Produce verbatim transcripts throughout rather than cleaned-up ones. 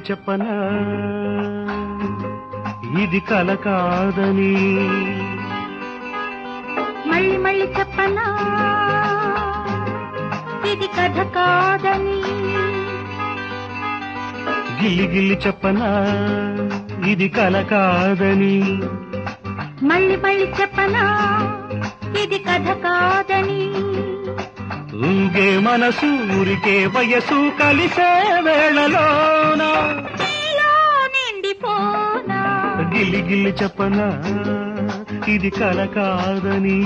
చెప్పనా ఇది కల కాదని మళ్ళీ మళ్ళీ చెప్పనా ఇది కథ కాదని గిల్లి గిల్లి చెప్పనా ఇది కల కాదని మళ్ళీ మళ్ళీ చెప్పనా ఇది కథ కాదని ఊగే మనసు ఊరికే వయసు కలిసే వేళలోన నిండిపోనా గిల్లి గిల్లి చెప్పనా ఇది కల కాదని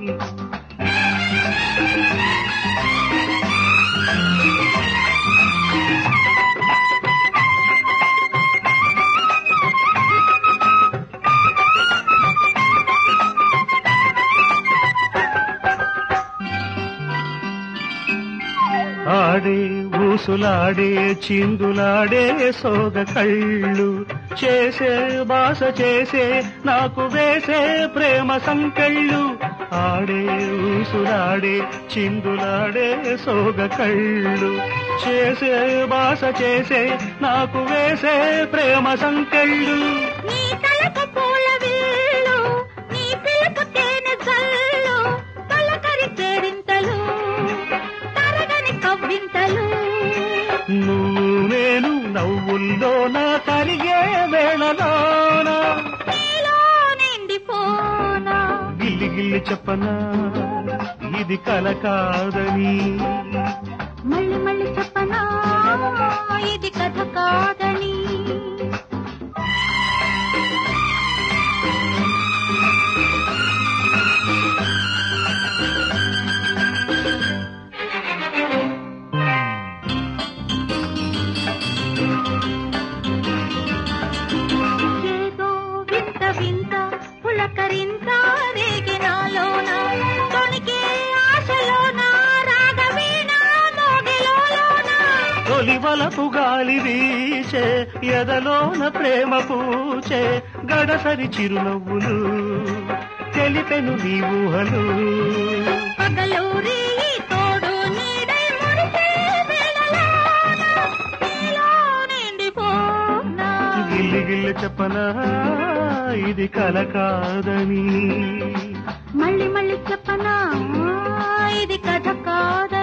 ఆడే ఊసులాడే చిందులాడే సోగ కళ్ళు చేసే బాస చేసే నాకు వేసే ప్రేమ సంకెళ్ళు ఆడే ఊసులాడే చిందులాడే సోగ కళ్ళు చేసే బాస చేసే నాకు వేసే ప్రేమ సంకెళ్ళు నీ తలకు పూల వీళ్ళు నీ పిలుపు తేనె జల్లు పలకరి కేరింతలు తరగని కవ్వింతలు నువ్వు నేను నవ్వుల్లోన కరిగే వేళలోన నీలో నిండిపోనా గిల్లి గిల్లి చెప్పనా ఇది కల కాదని మళ్ళీ మళ్ళీ చెప్పనా ఇది కథ కాదని ఏదో వింత వింత పులకరింత రేగినాలోన తొణికే ఆశలోన రాగవీణ మోగిలోన తొలి వలపు గాలి వీచే ఎదలోన ప్రేమ పూచే గడసరి చిరునవ్వులు తెలిపెను నీ ఊహలు పగలూరి తోడు నీడై మురిసే వేళలోన నీలో నిండిపోనా గిల్లి గిల్లి చెప్పనా ఇది కల కాదని మళ్ళీ మళ్ళీ చెప్పనా ఇది కథ కాదని